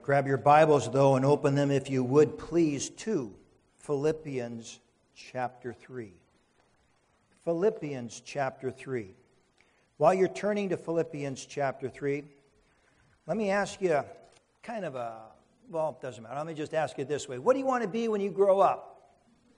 Grab your Bibles, though, and open them, if you would, please, to Philippians chapter 3. Philippians chapter 3. While you're turning to Philippians chapter 3, let me ask you it doesn't matter. Let me just ask you this way. What do you want to be when you grow up?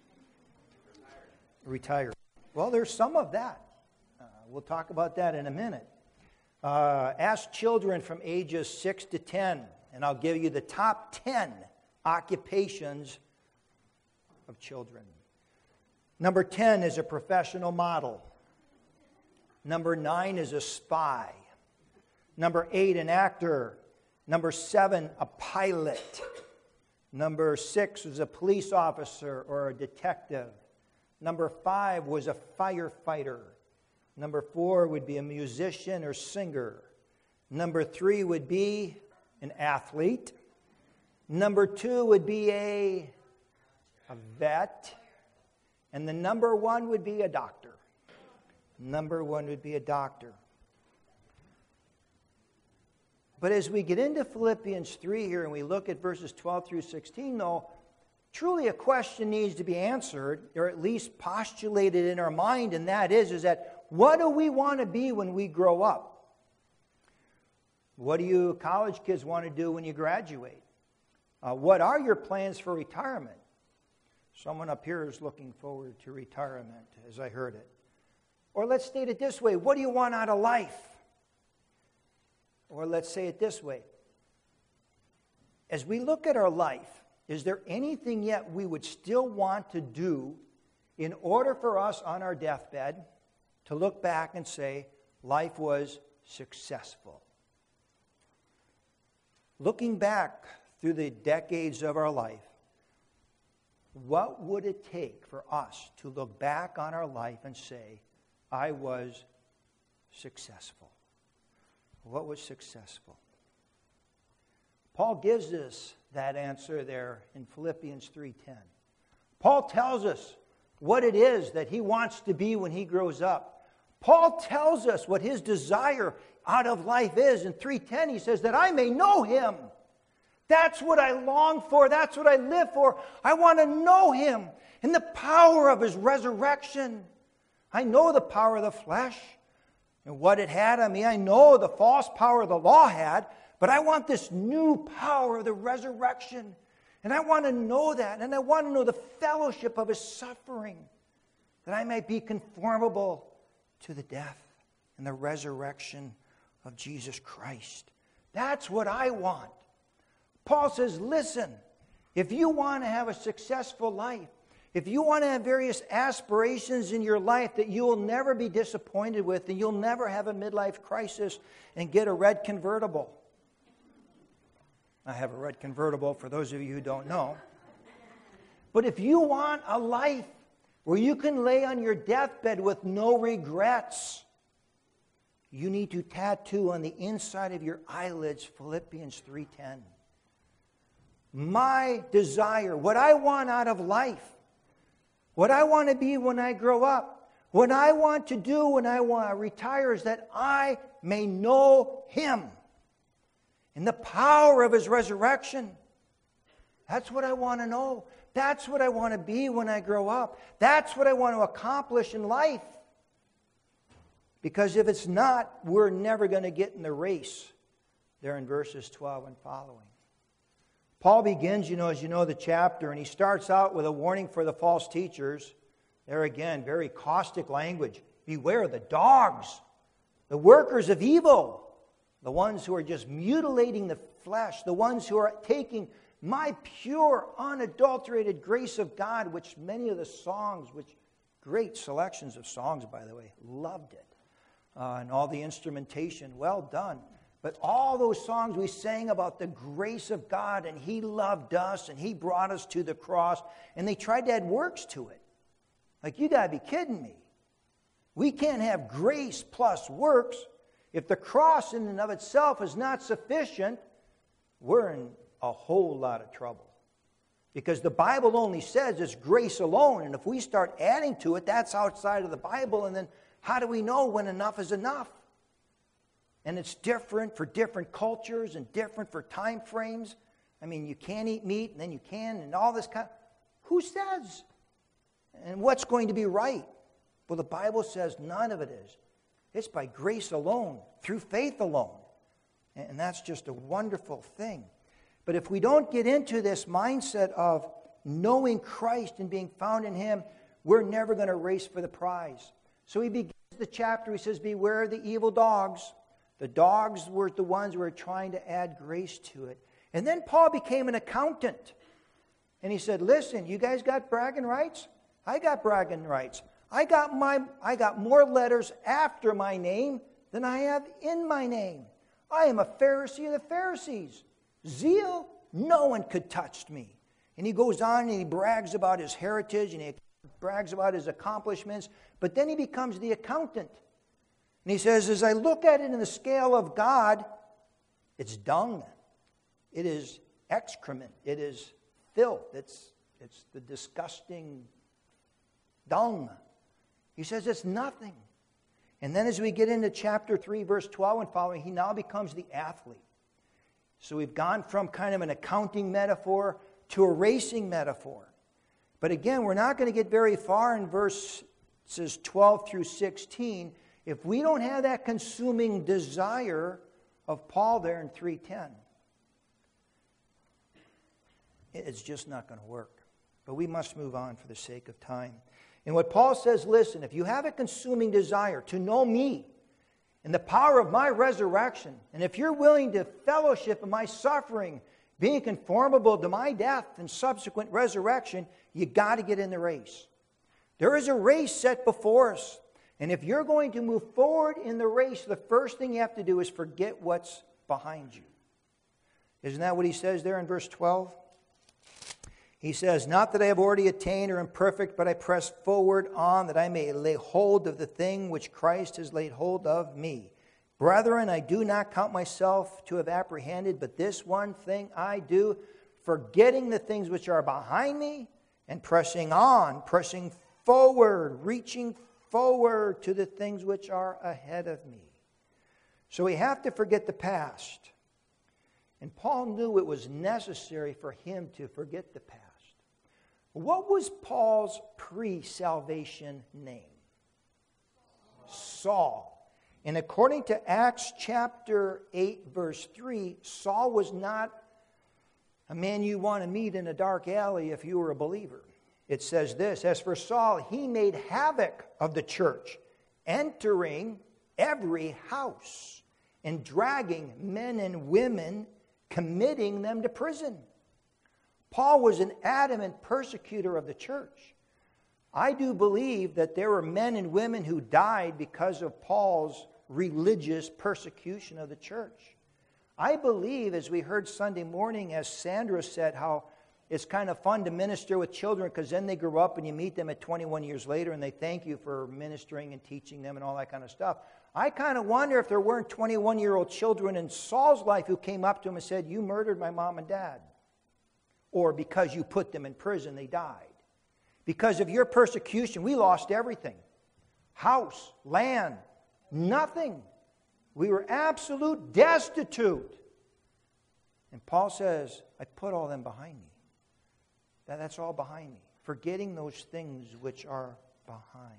Retired. Well, there's some of that. We'll talk about that in a minute. Ask children from ages 6 to 10. And I'll give you the top 10 occupations of children. Number 10 is a professional model. Number 9 is a spy. Number 8, an actor. Number 7, a pilot. Number 6 was a police officer or a detective. Number 5 was a firefighter. Number 4 would be a musician or singer. Number 3 would be an athlete. Number 2 would be a vet. And the number 1 would be a doctor. Number 1 would be a doctor. But as we get into Philippians 3 here and we look at verses 12 through 16, though, truly a question needs to be answered, or at least postulated in our mind, and that is that what do we want to be when we grow up? What do you college kids want to do when you graduate? What are your plans for retirement? Someone up here is looking forward to retirement, as I heard it. Or let's state it this way. What do you want out of life? Or let's say it this way. As we look at our life, is there anything yet we would still want to do in order for us on our deathbed to look back and say, life was successful? Looking back through the decades of our life, what would it take for us to look back on our life and say, I was successful? What was successful? Paul gives us that answer there in Philippians 3:10. Paul tells us what it is that he wants to be when he grows up. Paul tells us what his desire out of life is. In 3:10 he says that I may know him. That's what I long for. That's what I live for. I want to know him and the power of his resurrection. I know the power of the flesh and what it had on me. I know the false power the law had, but I want this new power of the resurrection. And I want to know that. And I want to know the fellowship of his suffering, that I might be conformable to the death and the resurrection of Jesus Christ. That's what I want. Paul says, listen, if you want to have a successful life, if you want to have various aspirations in your life that you will never be disappointed with, and you'll never have a midlife crisis and get a red convertible. I have a red convertible for those of you who don't know. But if you want a life where you can lay on your deathbed with no regrets, you need to tattoo on the inside of your eyelids Philippians 3:10. My desire, what I want out of life, what I want to be when I grow up, what I want to do when I want to retire is that I may know him and the power of his resurrection. That's what I want to know. That's what I want to be when I grow up. That's what I want to accomplish in life. Because if it's not, we're never going to get in the race. There in verses 12 and following. Paul begins, as you know, the chapter, and he starts out with a warning for the false teachers. There again, very caustic language. Beware the dogs, the workers of evil, the ones who are just mutilating the flesh, the ones who are taking my pure, unadulterated grace of God, which many of the songs, great selections of songs, by the way, loved it. And all the instrumentation, well done. But all those songs we sang about the grace of God, and he loved us, and he brought us to the cross, and they tried to add works to it. Like, you got to be kidding me. We can't have grace plus works. If the cross in and of itself is not sufficient, we're in a whole lot of trouble. Because the Bible only says it's grace alone, and if we start adding to it, that's outside of the Bible, and then how do we know when enough is enough? And it's different for different cultures and different for time frames. I mean, you can't eat meat, and then you can, and all this kind. Who says? And what's going to be right? Well, the Bible says none of it is. It's by grace alone, through faith alone. And that's just a wonderful thing. But if we don't get into this mindset of knowing Christ and being found in Him, we're never going to race for the prize. So he begins the chapter, he says, beware of the evil dogs. The dogs were the ones who were trying to add grace to it. And then Paul became an accountant. And he said, listen, you guys got bragging rights? I got bragging rights. I got more letters after my name than I have in my name. I am a Pharisee of the Pharisees. Zeal, no one could touch me. And he goes on and he brags about his heritage and he brags about his accomplishments. But then he becomes the accountant. And he says, as I look at it in the scale of God, it's dung. It is excrement. It is filth. It's the disgusting dung. He says it's nothing. And then as we get into chapter 3, verse 12 and following, he now becomes the athlete. So we've gone from kind of an accounting metaphor to a racing metaphor. But again, we're not going to get very far in verses 12 through 16 if we don't have that consuming desire of Paul there in 3:10. It's just not going to work. But we must move on for the sake of time. And what Paul says, listen, if you have a consuming desire to know me and the power of my resurrection, and if you're willing to fellowship in my suffering, being conformable to my death and subsequent resurrection, you got to get in the race. There is a race set before us. And if you're going to move forward in the race, the first thing you have to do is forget what's behind you. Isn't that what he says there in verse 12? He says, not that I have already attained or am perfect, but I press forward on that I may lay hold of the thing which Christ has laid hold of me. Brethren, I do not count myself to have apprehended, but this one thing I do, forgetting the things which are behind me and pressing on, pressing forward, reaching forward to the things which are ahead of me. So we have to forget the past. And Paul knew it was necessary for him to forget the past. What was Paul's pre-salvation name? Saul. And according to Acts chapter 8, verse 3, Saul was not a man you want to meet in a dark alley if you were a believer. It says this, as for Saul, he made havoc of the church, entering every house and dragging men and women, committing them to prison. Paul was an adamant persecutor of the church. I do believe that there were men and women who died because of Paul's religious persecution of the church. I believe, as we heard Sunday morning, as Sandra said, how it's kind of fun to minister with children because then they grow up and you meet them at 21 years later and they thank you for ministering and teaching them and all that kind of stuff. I kind of wonder if there weren't 21-year-old children in Saul's life who came up to him and said, you murdered my mom and dad. Or because you put them in prison, they died. Because of your persecution, we lost everything. House, land, nothing. We were absolute destitute. And Paul says, I put all them behind me. That's all behind me. Forgetting those things which are behind.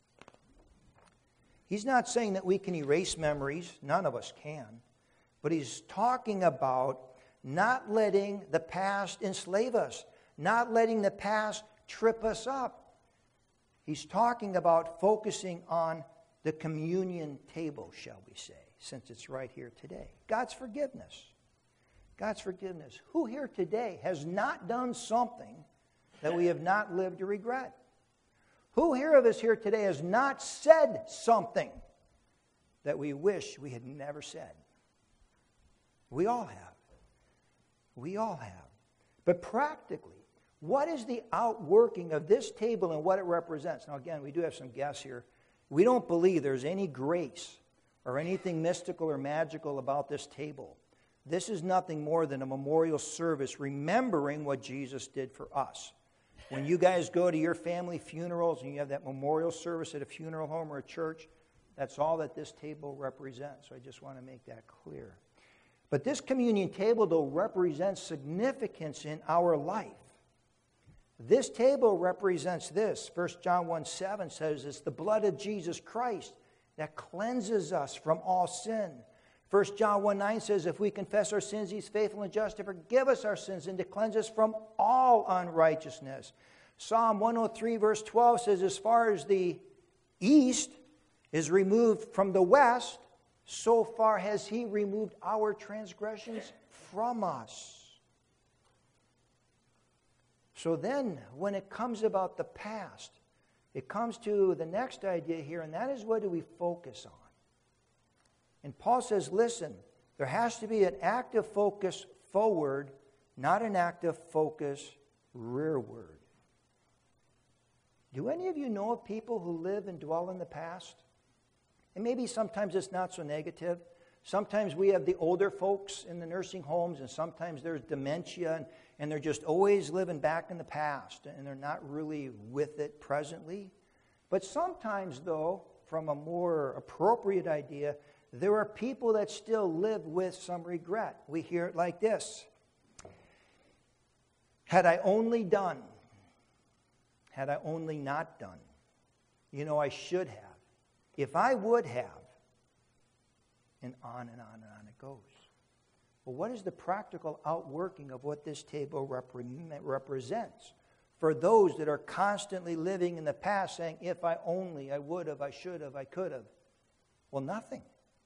He's not saying that we can erase memories. None of us can. But he's talking about not letting the past enslave us. Not letting the past trip us up. He's talking about focusing on the communion table, shall we say, since it's right here today. God's forgiveness. God's forgiveness. Who here today has not done something that we have not lived to regret? Who here of us here today has not said something that we wish we had never said? We all have. We all have. But practically, what is the outworking of this table and what it represents? Now again, we do have some guests here. We don't believe there's any grace or anything mystical or magical about this table. This is nothing more than a memorial service remembering what Jesus did for us. When you guys go to your family funerals and you have that memorial service at a funeral home or a church, that's all that this table represents. So I just want to make that clear. But this communion table, though, represents significance in our life. This table represents this. 1 John 1:7 says it's the blood of Jesus Christ that cleanses us from all sin. 1 John 1:9 says if we confess our sins, He's faithful and just to forgive us our sins and to cleanse us from all unrighteousness. Psalm 103 verse 12 says as far as the east is removed from the west, so far has He removed our transgressions from us. So then, when it comes about the past, it comes to the next idea here, and that is what do we focus on? And Paul says, listen, there has to be an active focus forward, not an active focus rearward. Do any of you know of people who live and dwell in the past? And maybe sometimes it's not so negative. Sometimes we have the older folks in the nursing homes, and sometimes there's dementia, and they're just always living back in the past, and they're not really with it presently. But sometimes, though, from a more appropriate idea, there are people that still live with some regret. We hear it like this: had I only done, had I only not done, I should have. If I would have, and on and on and on it goes. Well, what is the practical outworking of what this table represents for those that are constantly living in the past saying, if I only, I would have, I should have, I could have? Well, nothing.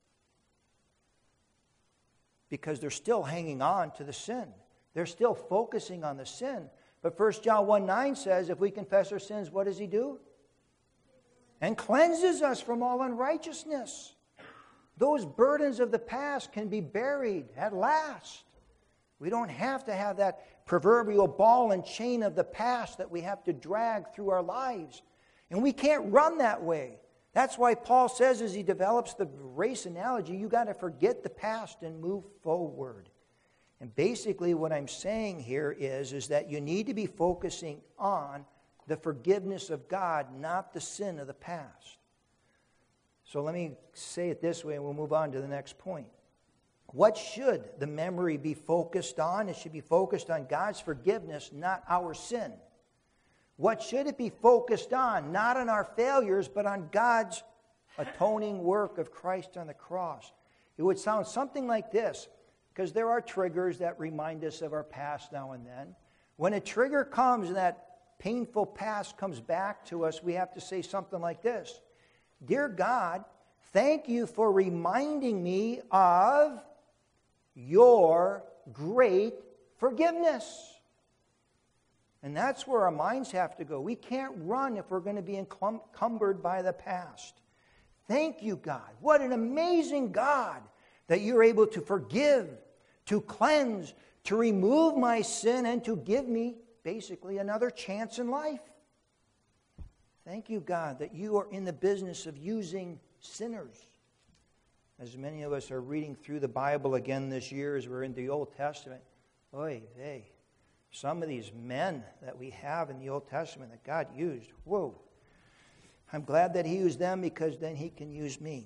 Because they're still hanging on to the sin. They're still focusing on the sin. But 1 John 1:9 says, if we confess our sins, what does He do? And cleanses us from all unrighteousness. Those burdens of the past can be buried at last. We don't have to have that proverbial ball and chain of the past that we have to drag through our lives. And we can't run that way. That's why Paul says as he develops the race analogy, you got to forget the past and move forward. And basically what I'm saying here is that you need to be focusing on the forgiveness of God, not the sin of the past. So let me say it this way and we'll move on to the next point. What should the memory be focused on? It should be focused on God's forgiveness, not our sin. What should it be focused on? Not on our failures, but on God's atoning work of Christ on the cross. It would sound something like this, because there are triggers that remind us of our past now and then. When a trigger comes and that painful past comes back to us, we have to say something like this: Dear God, thank you for reminding me of your great forgiveness. And that's where our minds have to go. We can't run if we're going to be encumbered by the past. Thank you, God. What an amazing God that you're able to forgive, to cleanse, to remove my sin, and to give me basically another chance in life. Thank you, God, that you are in the business of using sinners. As many of us are reading through the Bible again this year as we're in the Old Testament, some of these men that we have in the Old Testament that God used, whoa. I'm glad that He used them because then He can use me.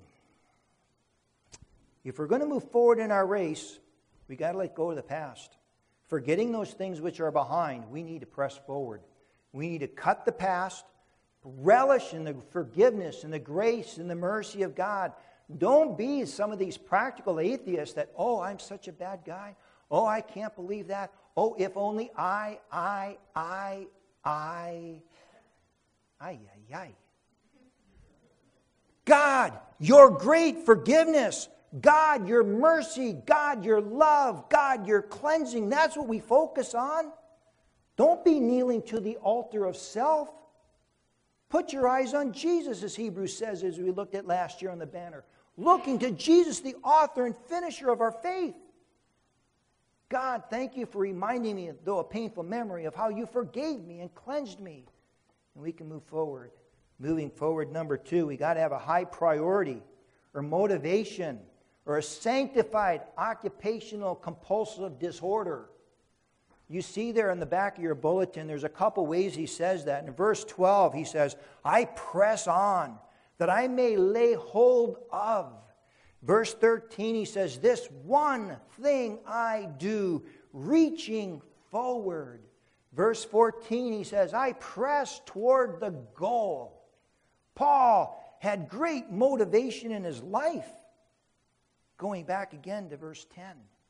If we're going to move forward in our race, we got to let go of the past. Forgetting those things which are behind, we need to press forward. We need to cut the past, relish in the forgiveness and the grace and the mercy of God. Don't be some of these practical atheists that, I'm such a bad guy. I can't believe that. If only I. God, your great forgiveness. God, your mercy. God, your love. God, your cleansing. That's what we focus on. Don't be kneeling to the altar of self. Put your eyes on Jesus, as Hebrews says, as we looked at last year on the banner. Looking to Jesus, the author and finisher of our faith. God, thank you for reminding me, though a painful memory, of how you forgave me and cleansed me. And we can move forward. Moving forward, number 2, we got to have a high priority or motivation or a sanctified occupational compulsive disorder. You see there in the back of your bulletin, there's a couple ways he says that. In verse 12, he says, I press on that I may lay hold of Verse 13, he says, this one thing I do, reaching forward. Verse 14, he says, I press toward the goal. Paul had great motivation in his life. Going back again to verse 10.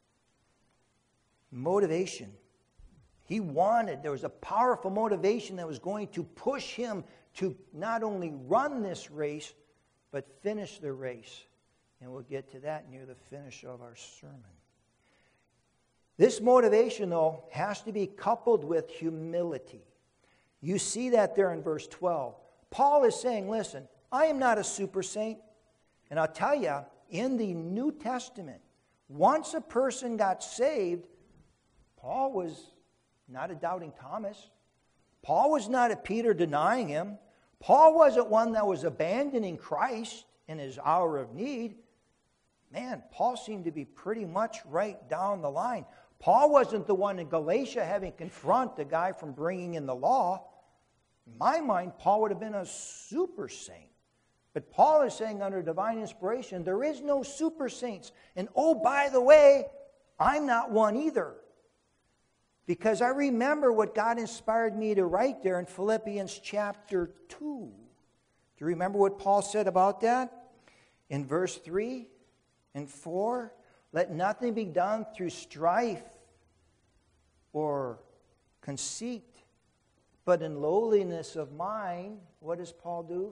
Motivation. He wanted, there was a powerful motivation that was going to push him to not only run this race, but finish the race. And we'll get to that near the finish of our sermon. This motivation, though, has to be coupled with humility. You see that there in verse 12. Paul is saying, listen, I am not a super saint. And I'll tell you, in the New Testament, once a person got saved, Paul was not a doubting Thomas. Paul was not a Peter denying him. Paul wasn't one that was abandoning Christ in his hour of need. Man, Paul seemed to be pretty much right down the line. Paul wasn't the one in Galatia having to confront the guy from bringing in the law. In my mind, Paul would have been a super saint. But Paul is saying under divine inspiration, there is no super saints. And oh, by the way, I'm not one either. Because I remember what God inspired me to write there in Philippians chapter 2. Do you remember what Paul said about that? In verse 3 and 4, let nothing be done through strife or conceit, but in lowliness of mind. What does Paul do?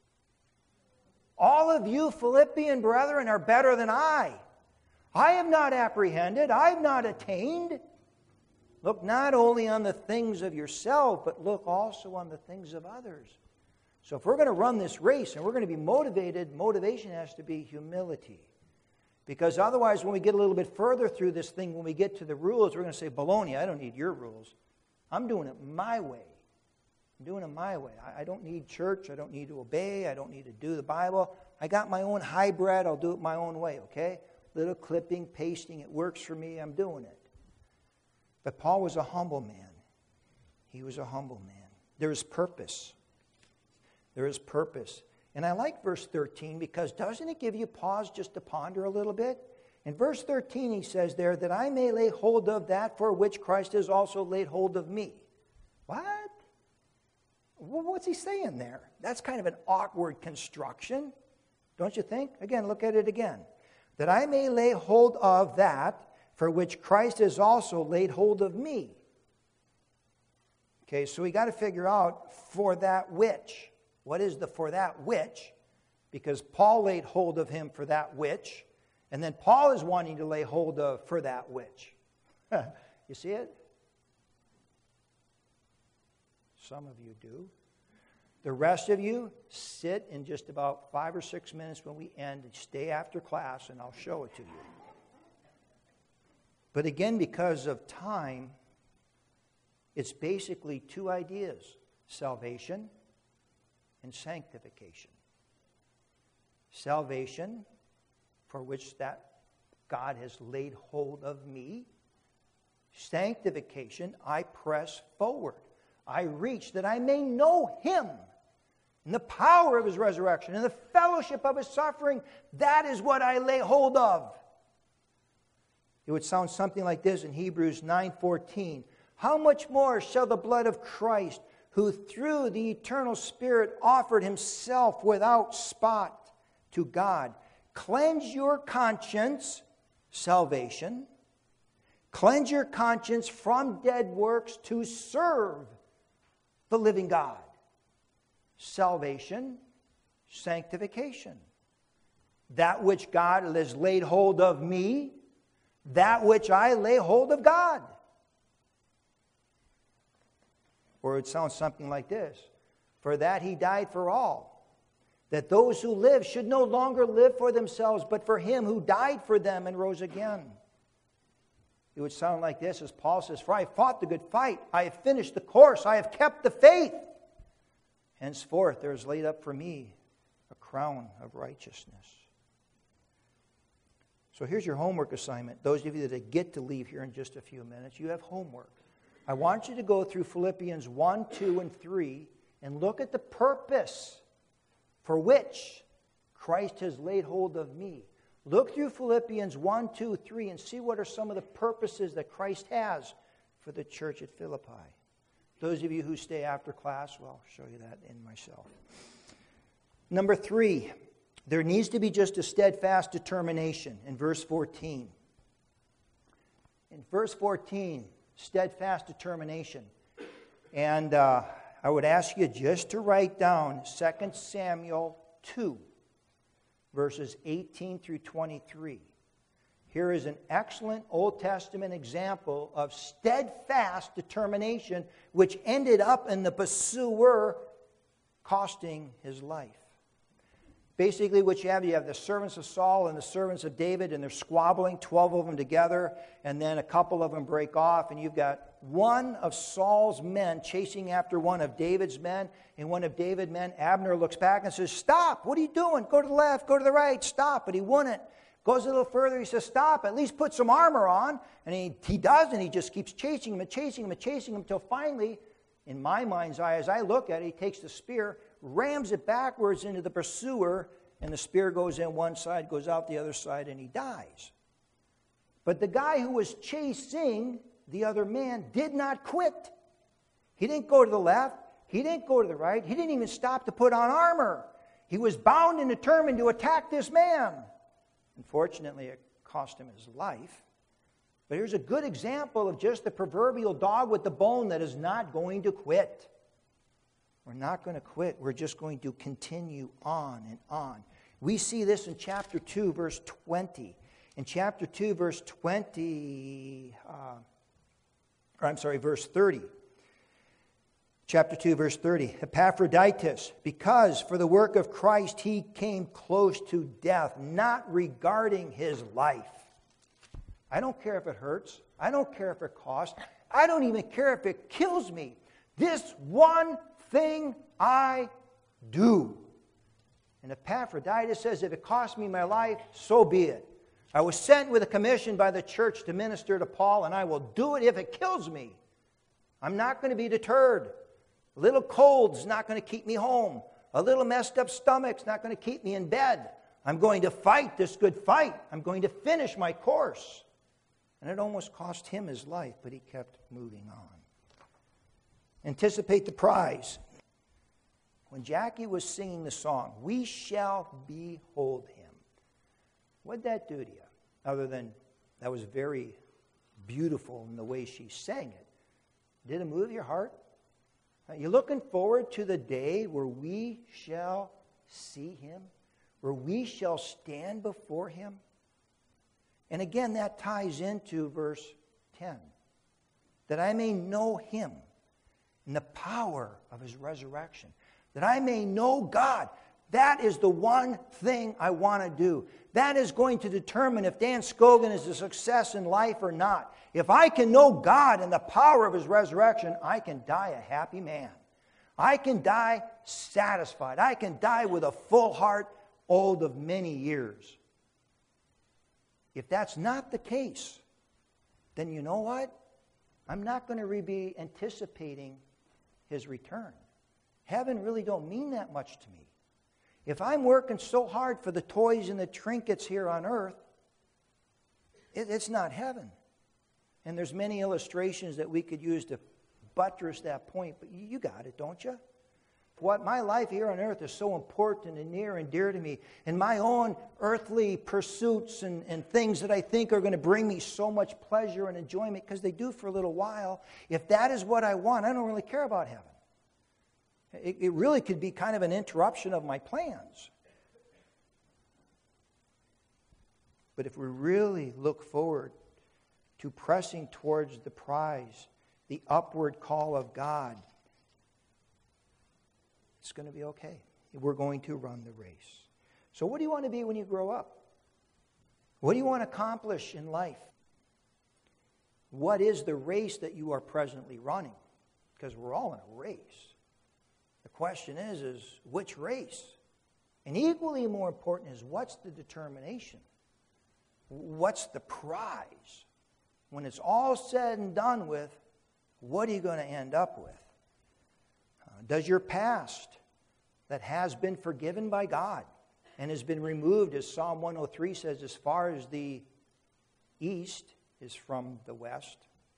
All of you Philippian brethren are better than I. I have not apprehended, I have not attained. Look not only on the things of yourself, but look also on the things of others. So if we're going to run this race and we're going to be motivated, motivation has to be humility. Because otherwise, when we get a little bit further through this thing, when we get to the rules, we're going to say, baloney, I don't need your rules. I'm doing it my way. I'm doing it my way. I don't need church. I don't need to obey. I don't need to do the Bible. I got my own hybrid. I'll do it my own way, okay? Little clipping, pasting. It works for me. I'm doing it. But Paul was a humble man. He was a humble man. There is purpose. There is purpose. And I like verse 13 because doesn't it give you pause just to ponder a little bit? In verse 13 he says there, that I may lay hold of that for which Christ has also laid hold of me. What? What's he saying there? That's kind of an awkward construction, don't you think? Again, look at it again. That I may lay hold of that for which Christ has also laid hold of me. Okay, so we got to figure out for that which. What is the for that which? Because Paul laid hold of him for that which, and then Paul is wanting to lay hold of for that which. You see it? Some of you do. The rest of you, sit in just about 5 or 6 minutes when we end and stay after class, and I'll show it to you. But again, because of time, it's basically two ideas: salvation and sanctification. Salvation, for which that God has laid hold of me. Sanctification, I press forward. I reach that I may know Him and the power of His resurrection and the fellowship of His suffering. That is what I lay hold of. It would sound something like this in Hebrews 9:14. How much more shall the blood of Christ, who through the eternal Spirit offered Himself without spot to God, cleanse your conscience, salvation, cleanse your conscience from dead works to serve the living God. Salvation, sanctification. That which God has laid hold of me, that which I lay hold of God. Or it sounds something like this: for that He died for all, that those who live should no longer live for themselves, but for Him who died for them and rose again. It would sound like this as Paul says, for I have fought the good fight, I have finished the course, I have kept the faith. Henceforth there is laid up for me a crown of righteousness. So here's your homework assignment. Those of you that get to leave here in just a few minutes, you have homework. I want you to go through Philippians 1, 2, and 3 and look at the purpose for which Christ has laid hold of me. Look through Philippians 1, 2, 3 and see what are some of the purposes that Christ has for the church at Philippi. Those of you who stay after class, well, I'll show you that in myself. Number 3, there needs to be just a steadfast determination in verse 14. In verse 14, steadfast determination. And I would ask you just to write down 2 Samuel 2, verses 18 through 23. Here is an excellent Old Testament example of steadfast determination, which ended up in the pursuer costing his life. Basically, what you have the servants of Saul and the servants of David, and they're squabbling, 12 of them together, and then a couple of them break off, and you've got one of Saul's men chasing after one of David's men, and one of David's men, Abner, looks back and says, "Stop, what are you doing? Go to the left, go to the right, stop." But he wouldn't. Goes a little further, he says, "Stop, at least put some armor on." And he does, and he just keeps chasing him and chasing him and chasing him until finally, in my mind's eye, as I look at it, he takes the spear, rams it backwards into the pursuer, and the spear goes in one side, goes out the other side, and he dies. But the guy who was chasing the other man did not quit. He didn't go to the left. He didn't go to the right. He didn't even stop to put on armor. He was bound and determined to attack this man. Unfortunately, it cost him his life. But here's a good example of just the proverbial dog with the bone that is not going to quit. We're not going to quit. We're just going to continue on and on. We see this in chapter 2, verse 20. In chapter 2, verse 30. Chapter 2, verse 30. Epaphroditus, because for the work of Christ he came close to death, not regarding his life. I don't care if it hurts. I don't care if it costs. I don't even care if it kills me. This one thing I do. And Epaphroditus says, if it costs me my life, so be it. I was sent with a commission by the church to minister to Paul, and I will do it if it kills me. I'm not going to be deterred. A little cold's not going to keep me home. A little messed up stomach's not going to keep me in bed. I'm going to fight this good fight. I'm going to finish my course. And it almost cost him his life, but he kept moving on. Anticipate the prize. When Jackie was singing the song, "We Shall Behold Him," what'd that do to you? Other than that was very beautiful in the way she sang it. Did it move your heart? Are you looking forward to the day where we shall see Him? Where we shall stand before Him? And again, that ties into verse 10. That I may know Him in the power of His resurrection. That I may know God. That is the one thing I want to do. That is going to determine if Dan Scogan is a success in life or not. If I can know God and the power of His resurrection, I can die a happy man. I can die satisfied. I can die with a full heart, old of many years. If that's not the case, then you know what? I'm not going to be anticipating His return. Heaven really don't mean that much to me. If I'm working so hard for the toys and the trinkets here on earth, it's not heaven. And there's many illustrations that we could use to buttress that point, but you got it, don't you? What my life here on earth is so important and near and dear to me, and my own earthly pursuits and things that I think are going to bring me so much pleasure and enjoyment, because they do for a little while. If that is what I want, I don't really care about heaven. It really could be kind of an interruption of my plans. But if we really look forward to pressing towards the prize, the upward call of God, it's going to be okay. We're going to run the race. So what do you want to be when you grow up? What do you want to accomplish in life? What is the race that you are presently running? Because we're all in a race. The question is which race? And equally more important is, what's the determination? What's the prize? When it's all said and done with, what are you going to end up with? Does your past that has been forgiven by God, and has been removed, as Psalm 103 says, as far as the east is from the west.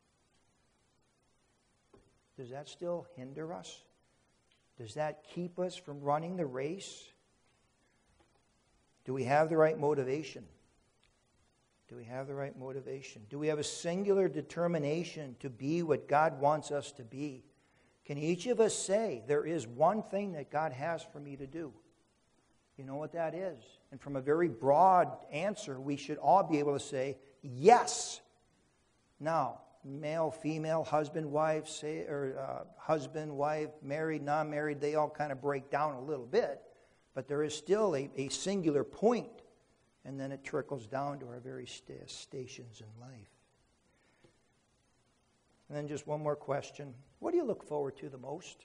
Does that still hinder us? Does that keep us from running the race? Do we have the right motivation? Do we have the right motivation? Do we have a singular determination to be what God wants us to be? Can each of us say, there is one thing that God has for me to do? You know what that is? And from a very broad answer, we should all be able to say, yes. Now, male, female, husband, wife, husband, wife, married, non-married, they all kind of break down a little bit. But there is still a singular point, and then it trickles down to our various stations in life. And then just one more question. What do you look forward to the most?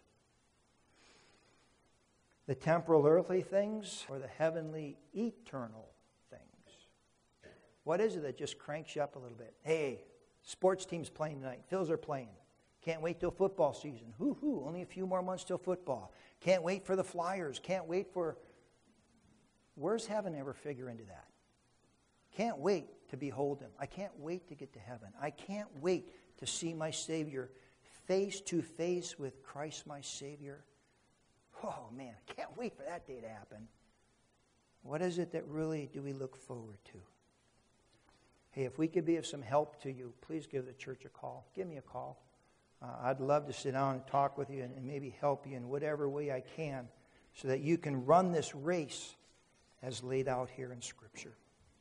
The temporal earthly things or the heavenly eternal things? What is it that just cranks you up a little bit? Hey, sports team's playing tonight. Phils are playing. Can't wait till football season. Hoo-hoo, only a few more months till football. Can't wait for the Flyers. Can't wait for... Where's heaven ever figure into that? Can't wait to behold Him. I can't wait to get to heaven. I can't wait to see my Savior face to face with Christ my Savior. Oh man, I can't wait for that day to happen. What is it that really do we look forward to? Hey, if we could be of some help to you, please give the church a call. Give me a call. I'd love to sit down and talk with you and maybe help you in whatever way I can so that you can run this race as laid out here in Scripture.